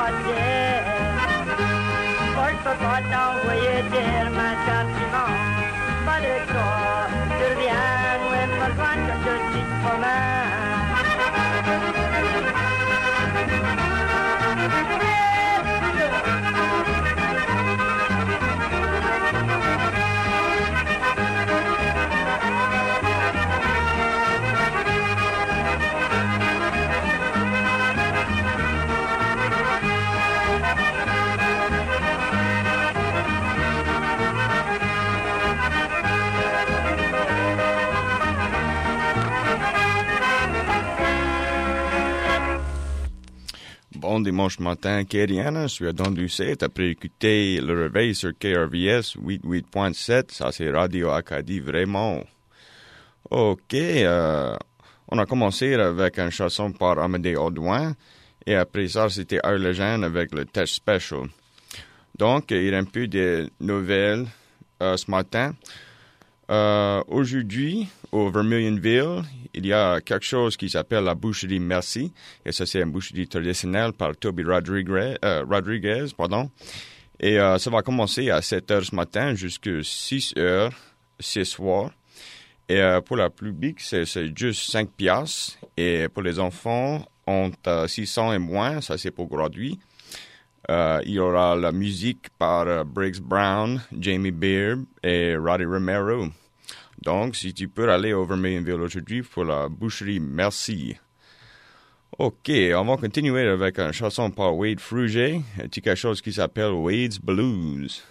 croisière. Paul peut pas t'envoyer dire ma châtiment. Pas de toi, tu reviens, ouais, pas loin que je te promets. Bon dimanche matin, Kériana, je suis à Don Doucet, après écouter le réveil sur KRVS 88.7, ça c'est Radio Acadie vraiment. Ok, on a commencé avec une chanson par Amédée Audouin, et après ça c'était Arlégène avec le test special. Donc, il y a un peu de nouvelles ce matin. Aujourd'hui, au Vermilionville, il y a quelque chose qui s'appelle la boucherie Merci. Et ça, c'est une boucherie traditionnelle par Toby Rodriguez. Et ça va commencer à 7 heures ce matin jusqu'à 6 heures ce soir. Et pour la public, c'est juste 5 piastres. Et pour les enfants, entre 600 et moins, ça c'est pour gratuit. Il y aura la musique par Briggs Brown, Jamie Beard et Roddy Romero. Donc, si tu peux aller au Vermilionville aujourd'hui pour la boucherie Merci. Ok, on va continuer avec une chanson par Wade Fruget, un petit quelque chose qui s'appelle Wade's Blues.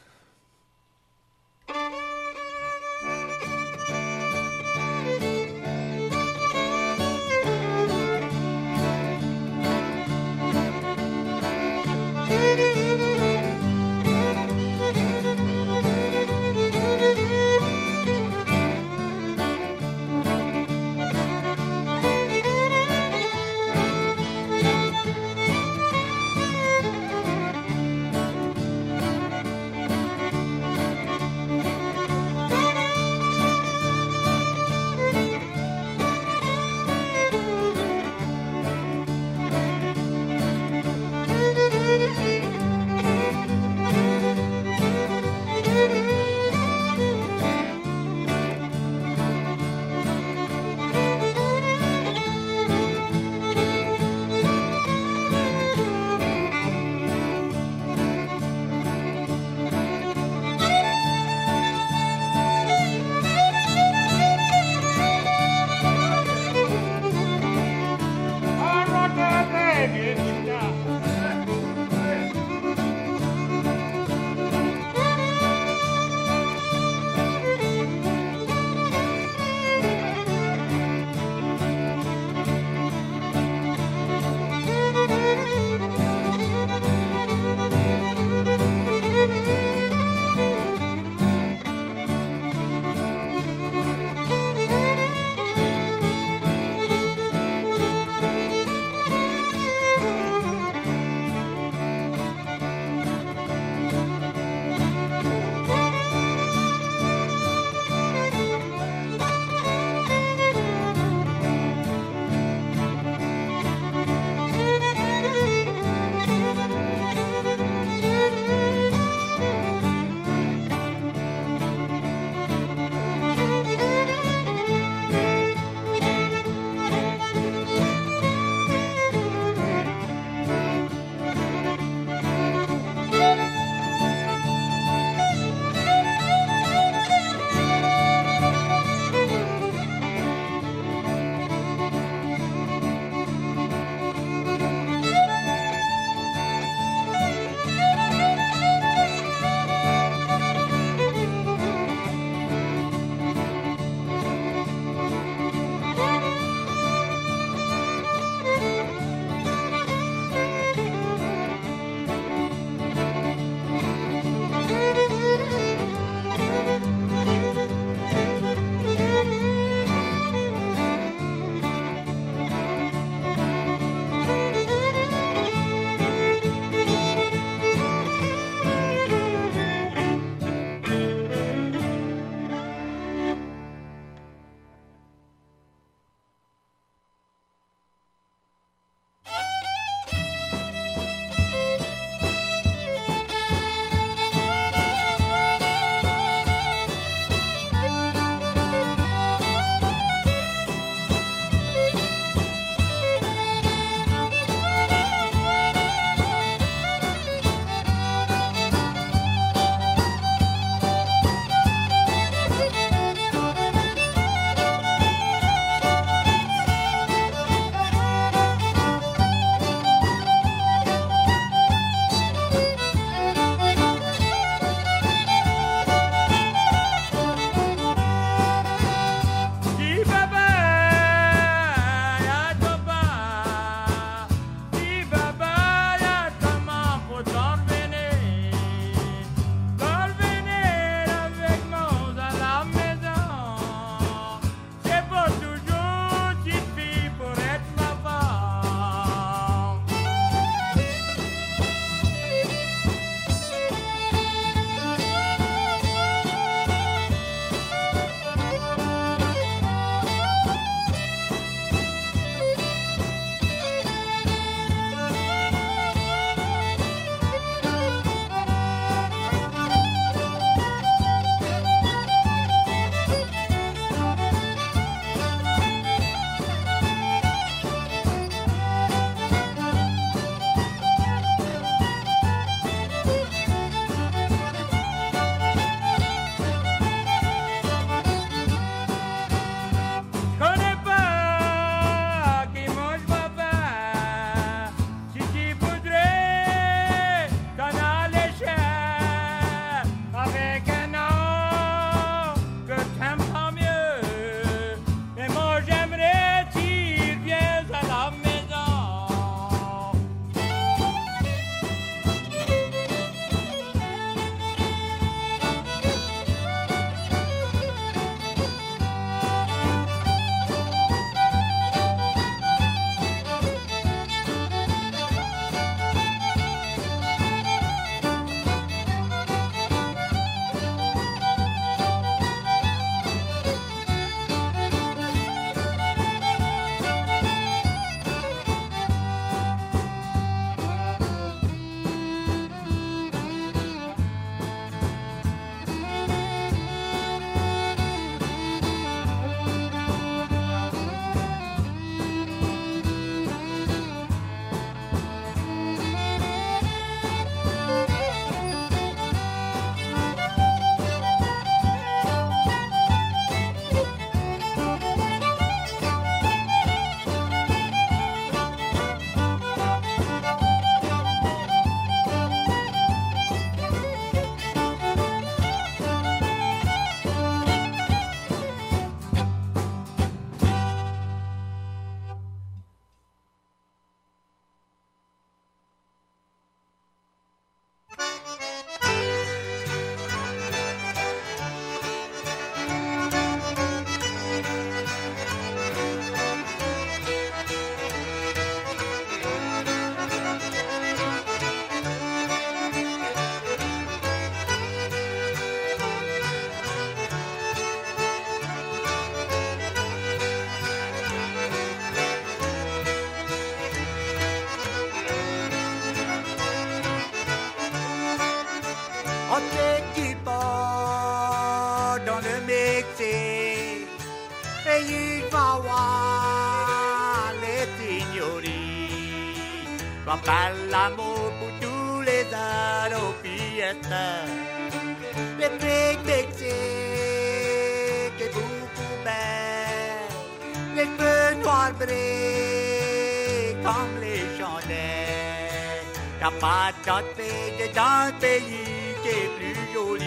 petit port dans le Mexique et il va voir les signories. Va faire l'amour pour tous les ados fiestas. Les prix Mexique est beaucoup belle. Les feux noirs brillent comme les chandelles. T'as pas d'autre pays dans le pays qui est plus joli.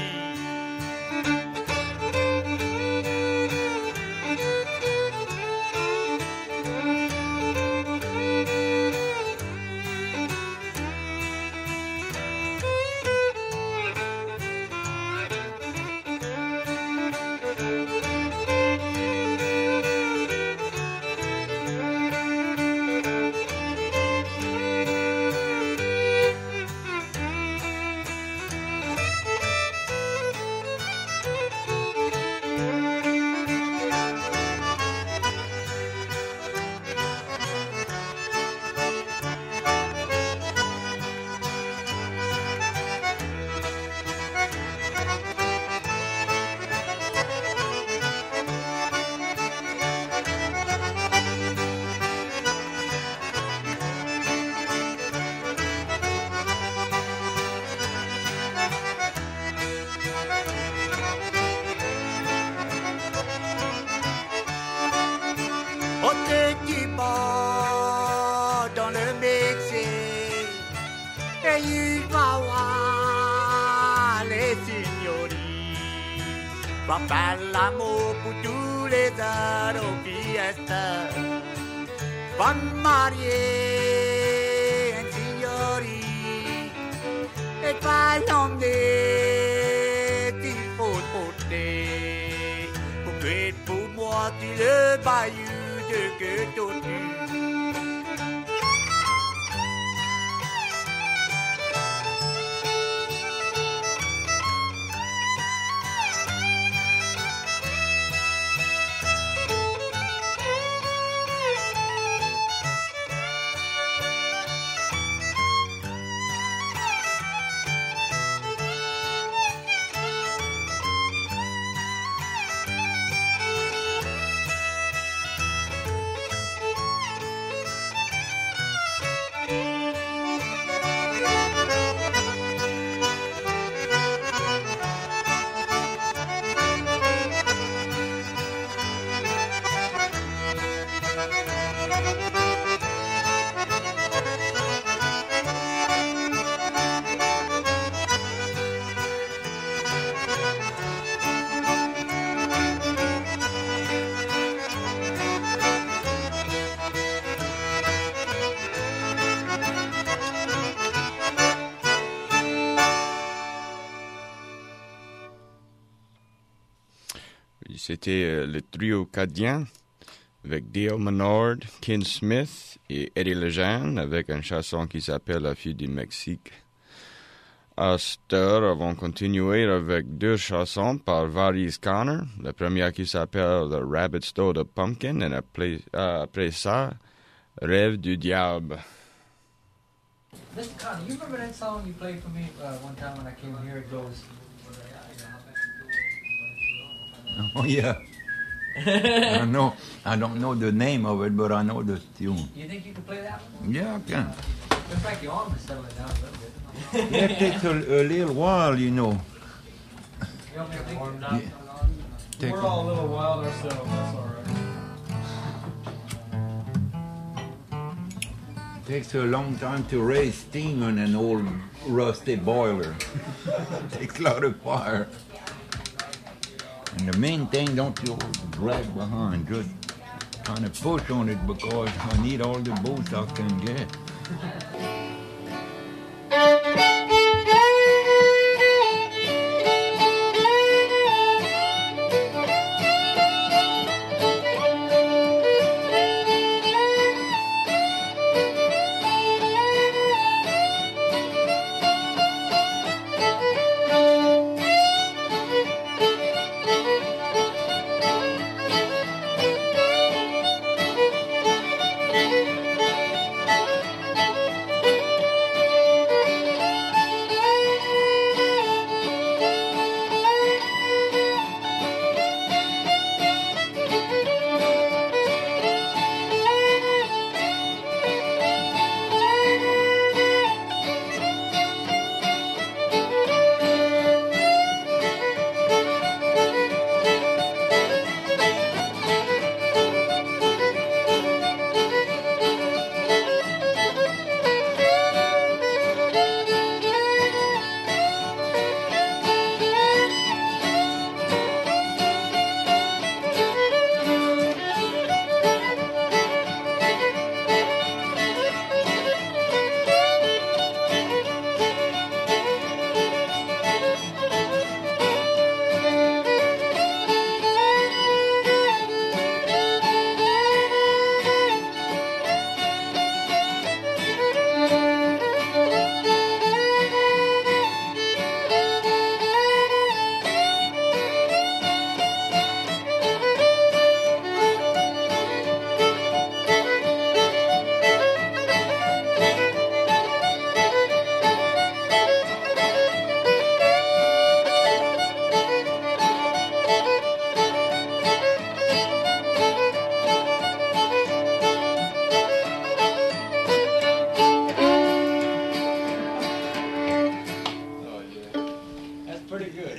Dans le Mexique et il va voir les signories. Va faire l'amour pour tous les ados fiestas. Va marier un signorie et va l'emmener s'il faut porter. Pour que pour moi tu le bayou que tortue. C'était le trio cadien avec Dale Menard, Ken Smith et Eddie Legendre avec une chanson qui s'appelle La fille du Mexique. À cette heure, on va continuer avec deux chansons par Varese Connor. La première qui s'appelle The Rabbit Stole the Pumpkin et après ça, Rêve du diable. Mr. Connor, you remember that song you played for me one time when I came here? It goes... Oh, yeah. I don't know the name of it, but I know the tune. You think you can play that one? Yeah, I can. Looks like your arm is settling down a little bit. Yeah, it takes a little while, you know. You want me to Warm think? down. Yeah. We're all a little wild ourselves, that's all right. Takes a long time to raise steam on an old rusty boiler. Takes a lot of fire. And the main thing, don't you drag behind, just kind of push on it because I need all the boost I can get.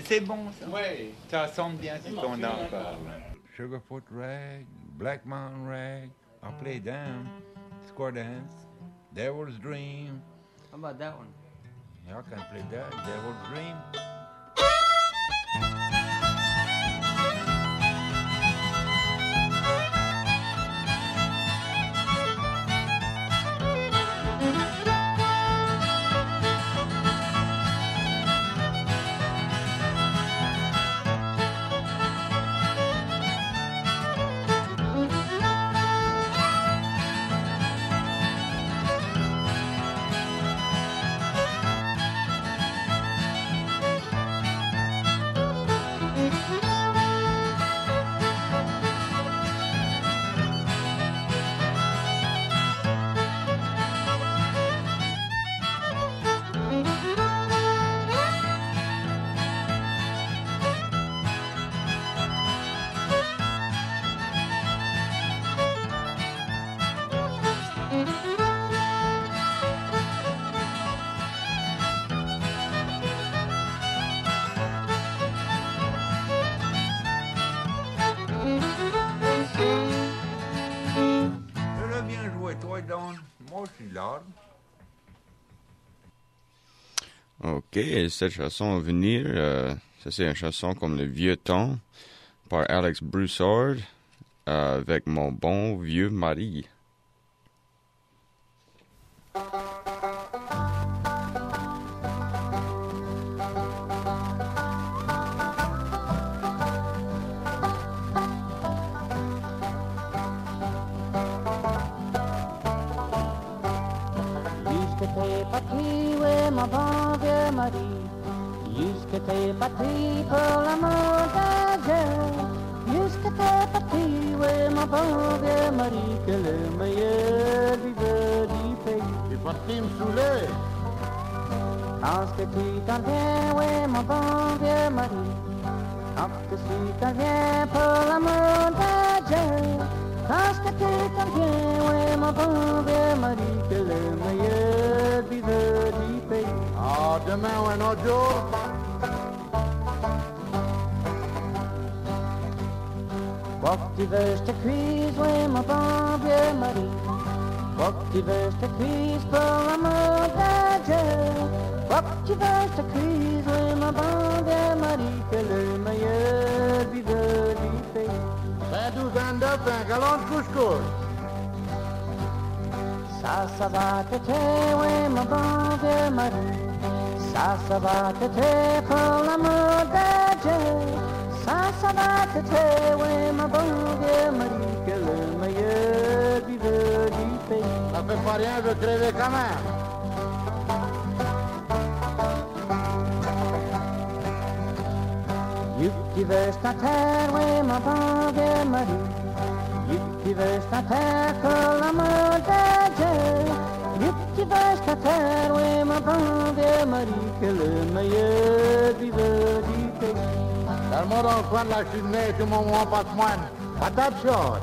C'est bon, ça. Oui, ça sonne bien si on en parle. Sugarfoot Rag, Black Mountain Rag, I play them, Square Dance, Devil's Dream. How about that one? Y'all can play that, Devil's Dream. Elle a bien joué, toi, Don. Moi, je suis là. Ok, cette chanson à venir, ça c'est une chanson comme Le Vieux Temps par Alex Broussard avec Mon bon vieux mari. Jusque t'es parti, ouais, mon bon vieux mari. Jusque t'es parti pour l'amour de Dieu. Jusque t'es parti, ouais, mon bon vieux mari. Que le meilleur viveur du pays. T'es parti me saouler. Quand que tu t'en viens, ouais, mon bon vieux mari. Quand que tu t'en viens pour l'amour de Dieu. Quand que tu t'en viens, ouais, mon bon vieux mari. Que le meilleur viveur du pays. Ah, demain ou un autre jour. Quoi que tu veux, je te cuise, ouais, mon bon vieux mari. Quoi que tu veux, je te cuise pour l'amour de Dieu. Quoi que tu veux, je te cuise, ouais, mon bon vieux mari. Que le meilleur viveur du pays. Ben 12 ans d'œuf, un galon de couscous. Ça va t'aider, ouais, mon bon vieux mari. Ça va t'aider pour l'amour de Dieu. Ça va t'aider, ouais, mon bon vieux mari. Que le meilleur viveur du pays. Ça fait pas rien, je veux crever quand même. You qui veux ta terre, ouais, mon bon vieux mari. You qui veux ta terre pour l'amour de Dieu. You qui veux ta terre, ouais, mon bon vieux mari. Que le meilleur viveur du pays. Dans le coin de la cheminée, tout mon moment passe-moine. Patate chaude.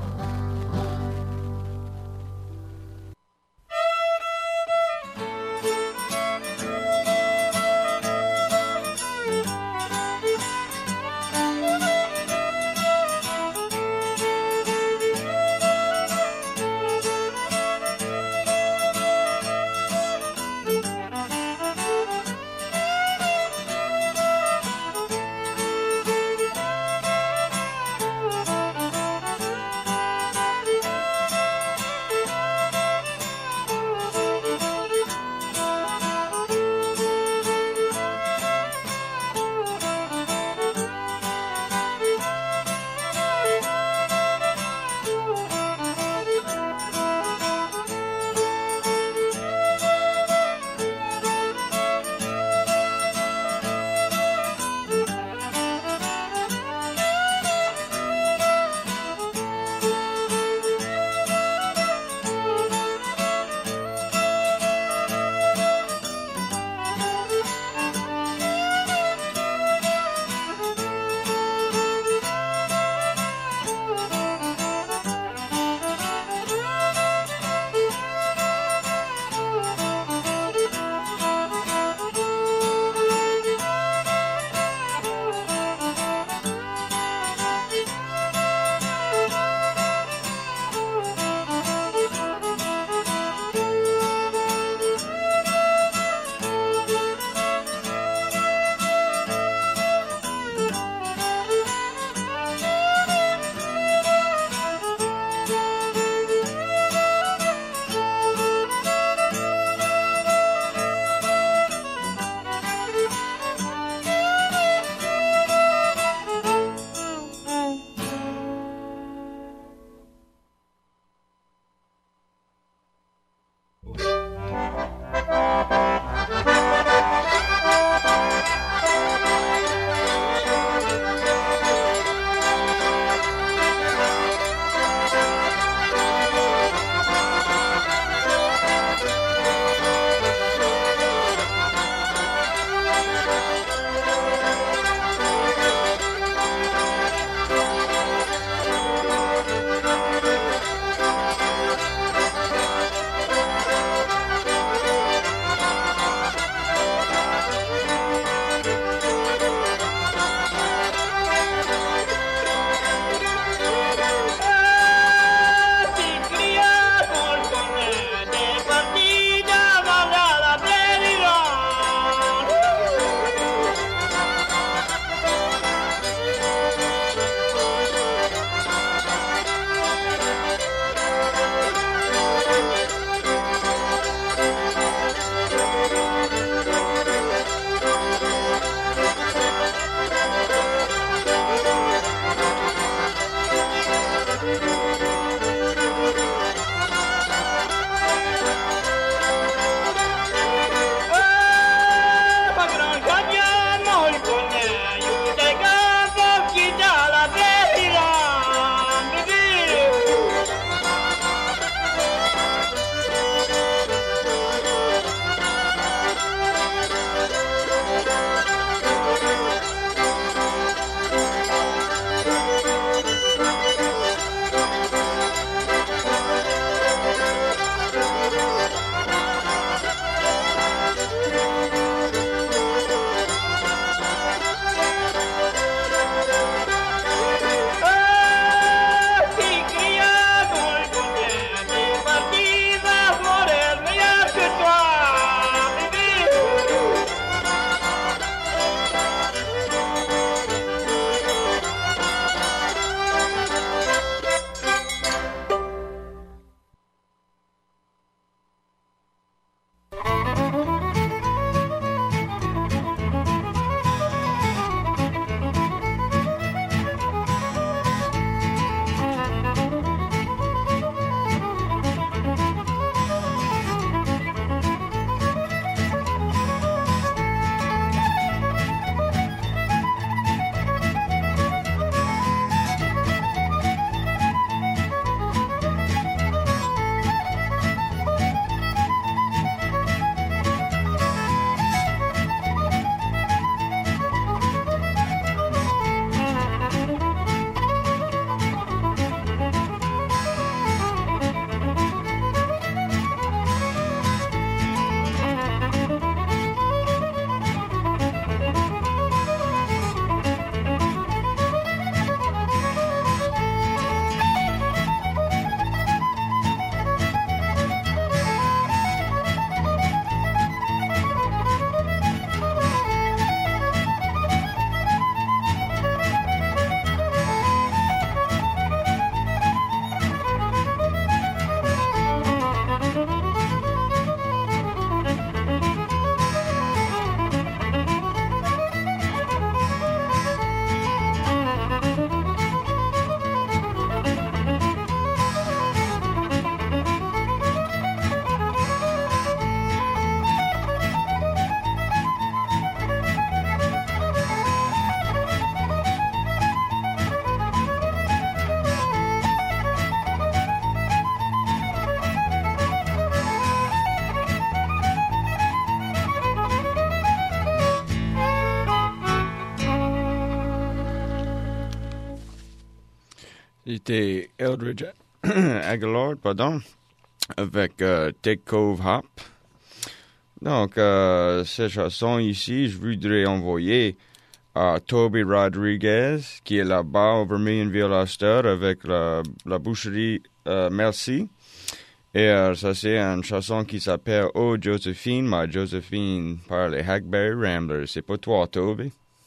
C'était Eldridge Aguilar, pardon, avec Take Cove Hop. Donc, cette chanson ici, je voudrais envoyer à Toby Rodriguez, qui est là-bas au Vermilionville Ulster avec la boucherie Merci. Et ça, c'est une chanson qui s'appelle Oh Josephine, ma Josephine par les Hackberry Ramblers. C'est pour toi, Toby.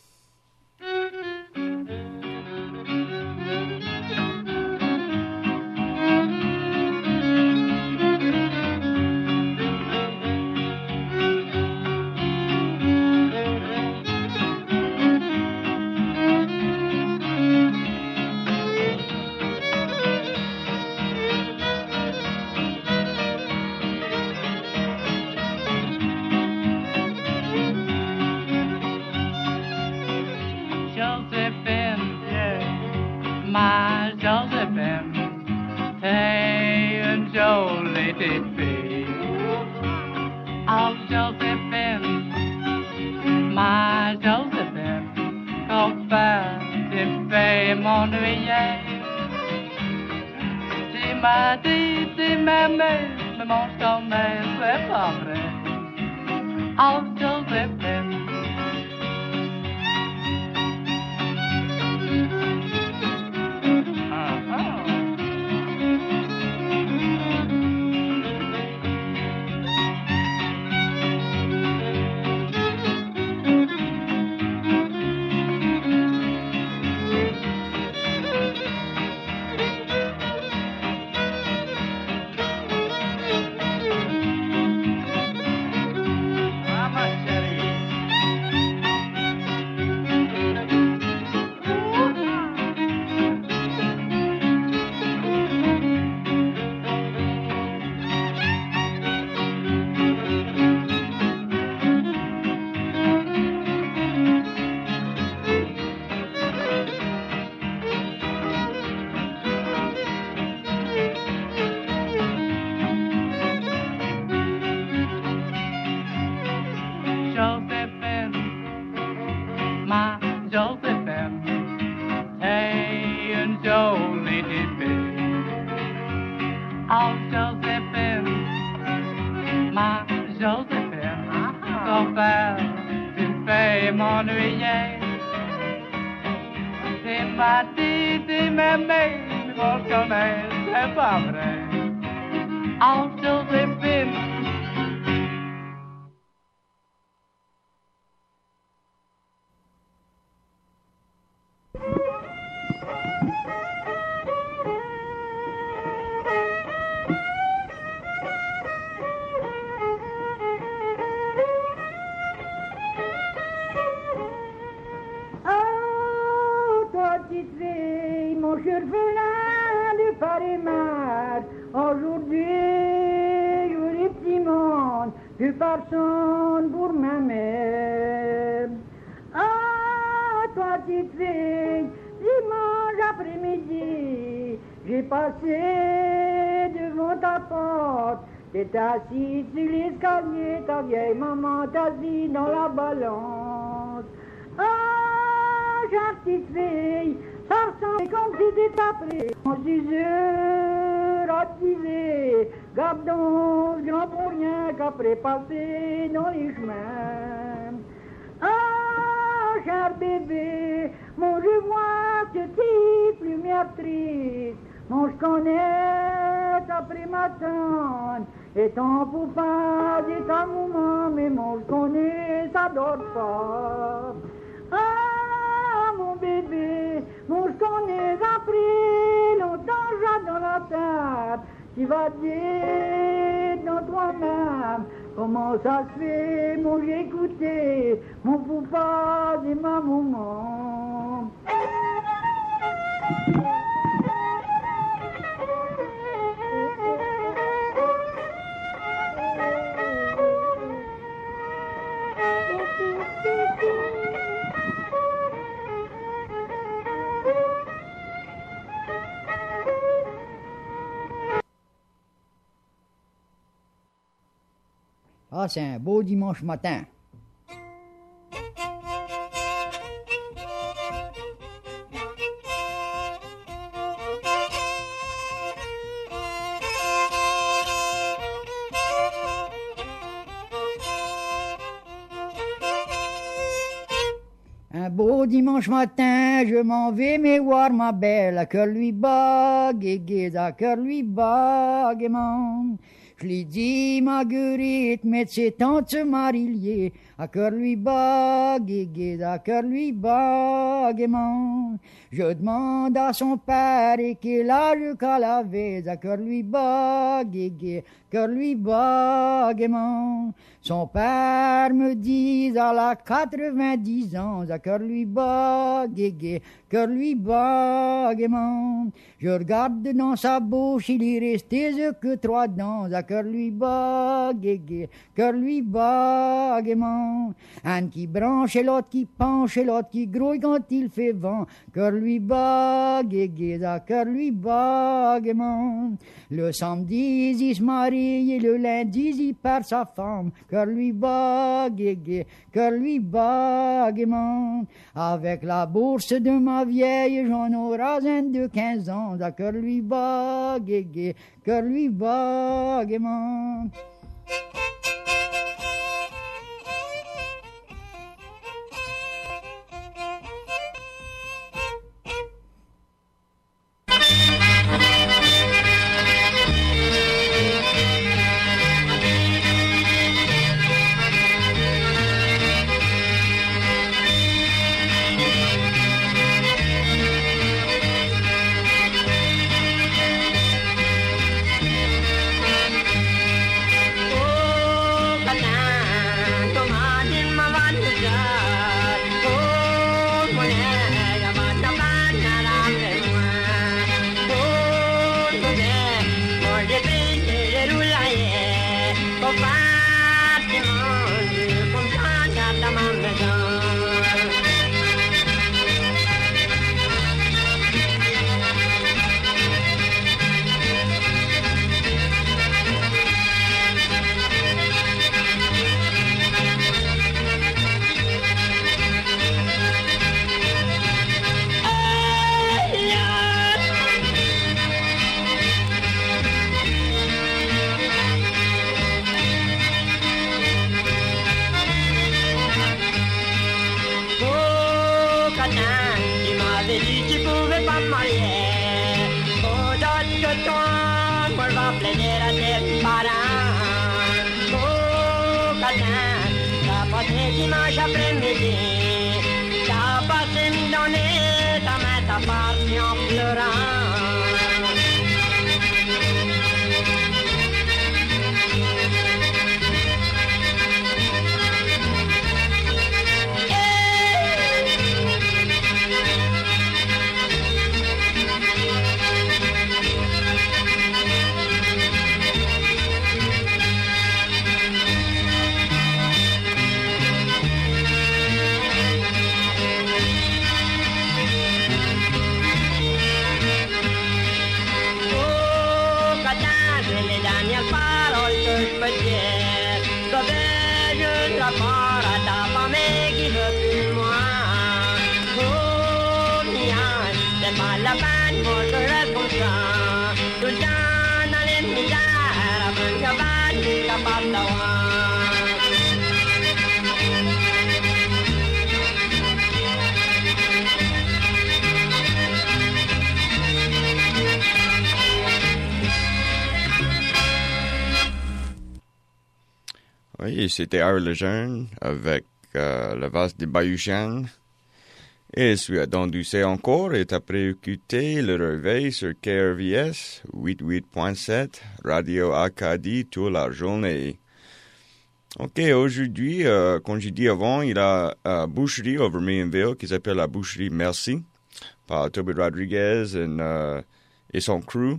T'es assis sur l'escalier, ta vieille maman t'assit dans la balance. Ah, j'ai petite fille, ça ressemble comme si t'étais appelé. En 6 heures activé, garde donc grand pour rien qu'après passer dans les chemins. Ah, cher bébé, mon je vois que petite lumière triste. Mon je connais ta primatante. Et ton papa et ta maman, mais mon je connais, ça dort pas. Ah, mon bébé, mon je connais, après longtemps, j'ai dans la table. Tu vas dire dans toi-même, comment ça se fait, mon j'ai écouté, mon papa et ma maman. Ah, c'est un beau dimanche matin. Un beau dimanche matin, je m'en vais mais voir ma belle, à cœur lui bat, guégué, à cœur lui bat, gaiement. Je lui dis, Marguerite, mais ses tantes Marie-Lier, à cœur lui bat, guégué, à cœur lui bat, gaiement. Je demande à son père, et quel âge qu'elle avait, à cœur lui bat, guégué, cœur lui bat, gaiement. Son père me dit, à la 90 ans, à cœur lui bat, guégué, cœur lui bat, gaiement. Je regarde dans sa bouche, il y restait que 3 dents, à cœur lui bat, guégué, cœur lui bat, gaiement. Un qui branche et l'autre qui penche et l'autre qui grouille quand il fait vent, cœur lui bat, guégué, à cœur lui bat, gaiement. Le samedi, il se marie et le lundi, il perd sa femme, cœur lui bat, guégué, cœur lui bat, gaiement. Avec la bourse de ma vieille, j'en aurai un de 15 ans, à cœur lui bat, guégué, cœur lui bat, gaiement. Dimanche après-midi, t'as passé une donnée, ta main t'a parti en pleurant. Oui, c'était Harry Lejeune avec la valse des Bahuchians. Et suis attendu c'est encore et après écouté le réveil sur KRVS 88.7 Radio Acadie toute la journée. Ok, aujourd'hui, comme j'ai dit avant, il y a une boucherie au Vermilionville qui s'appelle la boucherie Merci par Toby Rodriguez et son crew.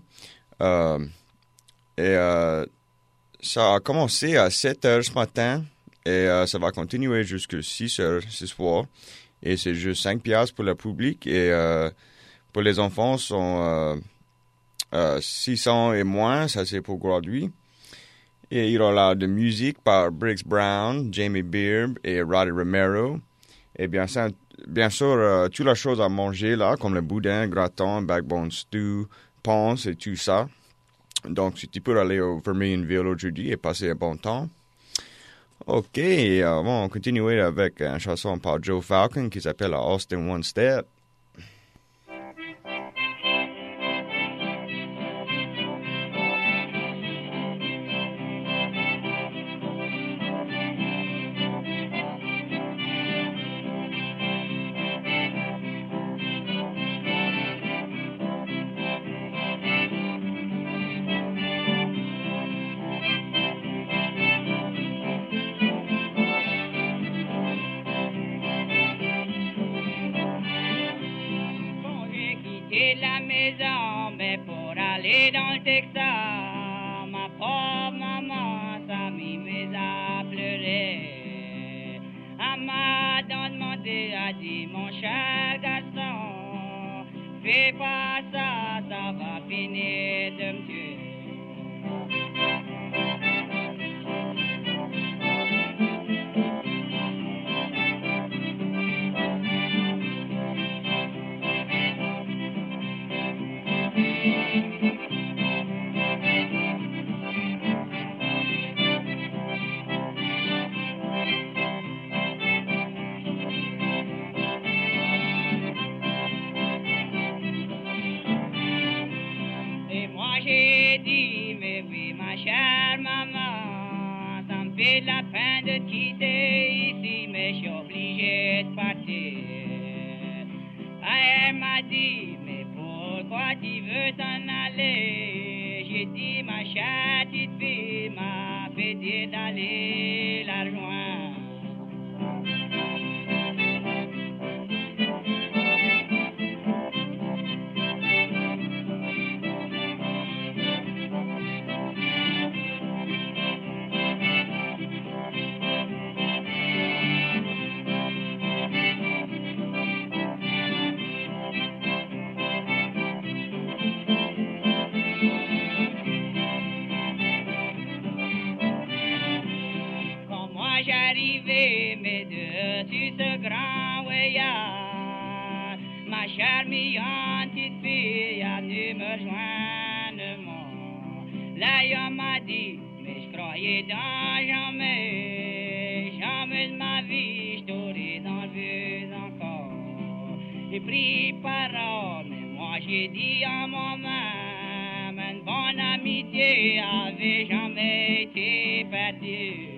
Ça a commencé à 7h ce matin et ça va continuer jusqu'à 6h ce soir. Et c'est juste 5 piastres pour le public et pour les enfants sont 600 et moins, ça c'est pour gratuit. Et il y aura de musique par Briggs Brown, Jamie Beard et Roddy Romero. Et bien sûr, toutes les choses à manger là, comme le boudin, gratin, backbone stew, ponce et tout ça. Donc, si tu peux aller au Vermilionville aujourd'hui et passer un bon temps. OK, on continuer avec une chanson par Joe Falcon qui s'appelle Austin One Step. La maison, mais pour aller dans le Texas, ma pauvre maman, ça mis mes à pleurer. Elle m'a demandé, a dit, mon cher garçon, fais pas ça, ça va finir de me tuer. J'ai dit, mais oui, ma chère maman, ça me fait de la peine de te quitter ici, mais je suis obligé de partir. Elle m'a dit, mais pourquoi tu veux t'en aller? J'ai dit, ma chère petite fille m'a fait dire d'aller la rejoindre. J'arrivais, mes deux, sur ce grand voyage. Ma chère mignonne petite fille a venu me rejoindre, moi. Là, on m'a dit, mais je croyais dans jamais de ma vie, je t'aurais dans le vieux encore. J'ai pris parole, mais moi j'ai dit en moi-même, une bonne amitié avait jamais été perdue.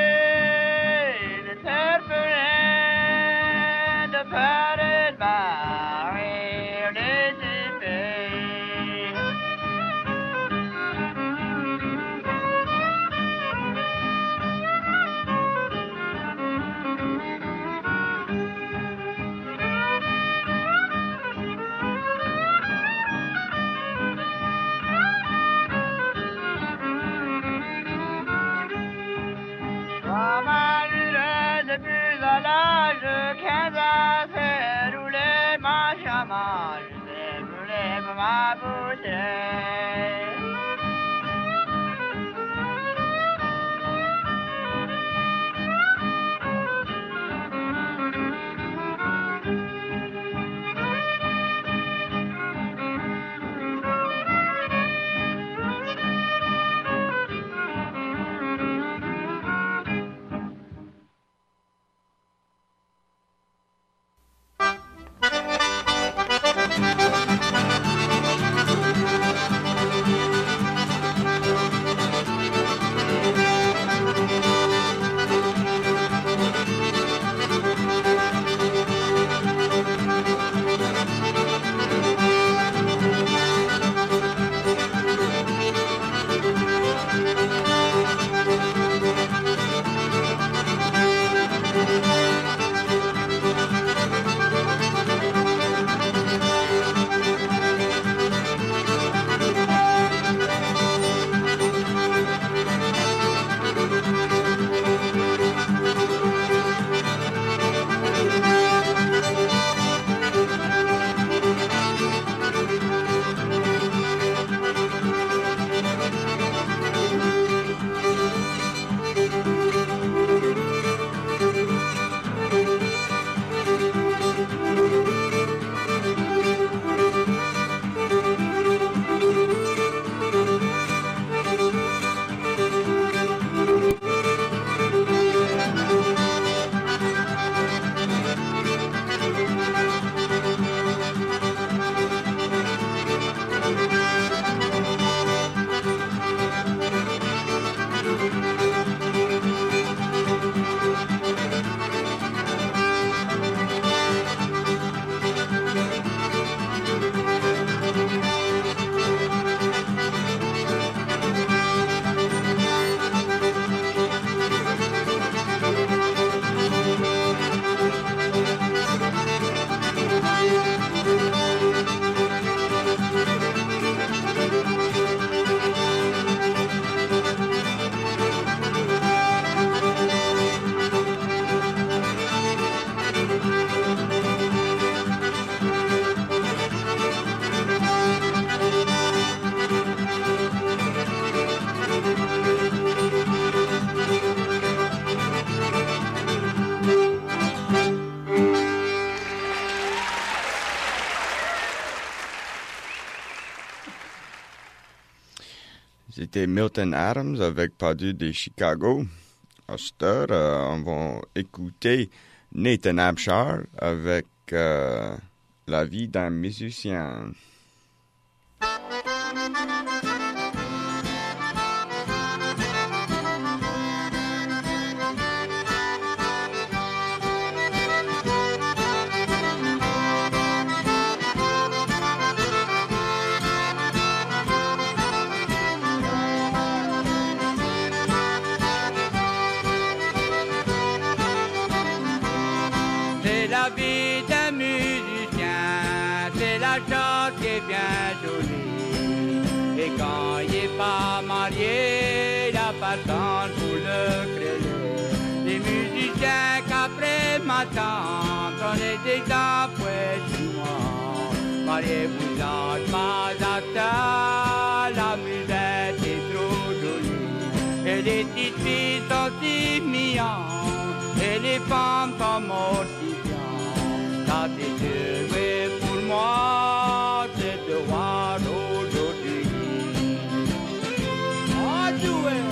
Paris, Kansas fait rouler ma chama, je sais rouler ma bouteille. C'était Milton Adams avec Perdu de Chicago. À cette heure, on va écouter Nathan Abshar avec La vie d'un musicien. C'est la vie d'un musicien, c'est la chose qui est bien jolie. Et quand il n'est pas marié, il n'a pas le temps pour le créer. Les musiciens qu'après m'attendent, on est déjà près chez moi. Mariez-vous-en pas à ça, la musette est trop jolie. Et les petites filles sont si mignonnes, et les femmes sont mortifiantes. Ça c'est heureux pour moi, c'est de voir aujourd'hui. Oh, jouer!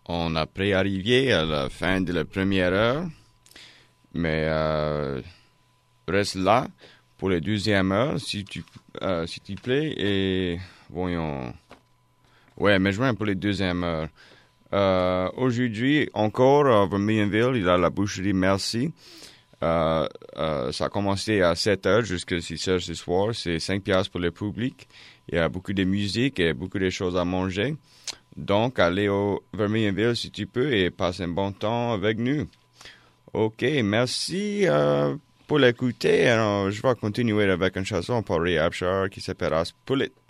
On a pré-arrivé à la fin de la première heure, mais reste là pour la deuxième heure, s'il te plaît, et voyons. Ouais, mais je viens pour la deuxième heure. Aujourd'hui, encore, à Vermilionville, il y a la boucherie Merci. Ça a commencé à 7 heures jusqu'à 6 heures ce soir. C'est 5 piastres pour le public. Il y a beaucoup de musique et beaucoup de choses à manger. Donc, allez au Vermilionville si tu peux et passe un bon temps avec nous. OK, merci pour l'écouter. Alors, je vais continuer avec une chanson pour Ray Abshar qui s'appelle As Pull It.